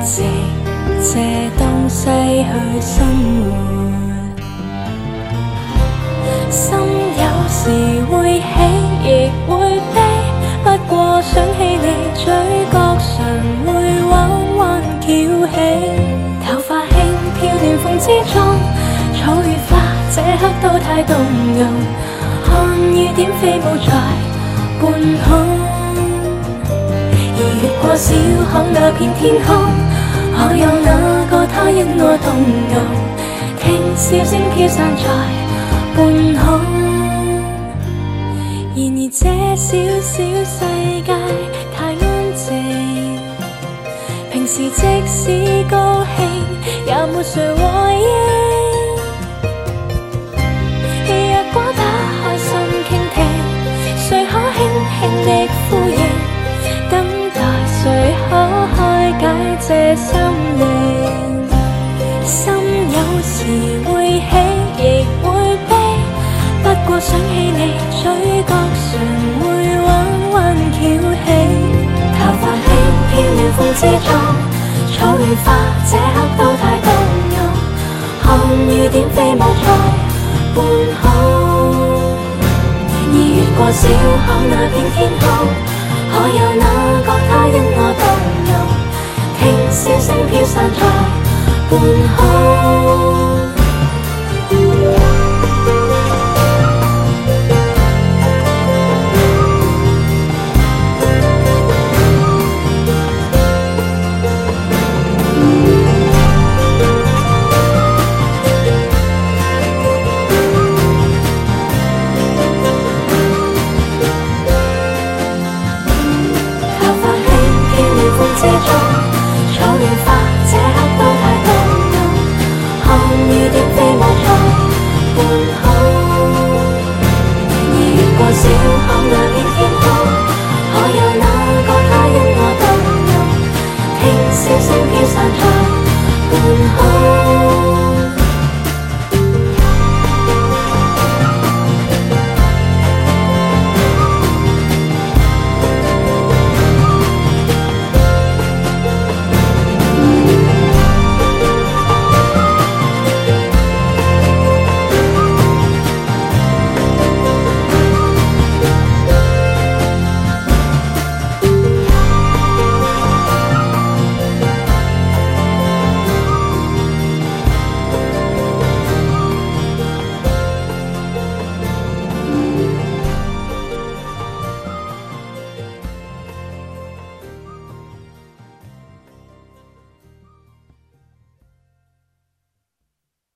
直借東西去生活。心有時會喜亦會悲，不過想起你嘴角常會彎彎翹起。頭髮輕飄亂風之中，草與花這刻都太動容，看雨點飛舞在半空。而越過小巷那片天空，可有那個他因我動容，聽笑聲飄散在半空。然而這小小世界太安靜，平時即使高興也沒誰和應。若果打開心傾聽，誰可輕輕的呼應？等待誰可開解這心靈？心有時會喜亦會悲，不過想起你嘴角常會彎彎翹起。頭髮輕飄亂風之中，草與花這刻都太動容，看雨點飛舞在半空。而越過小巷那片天空，可有那個他因我動容，聽笑聲飄散在半空。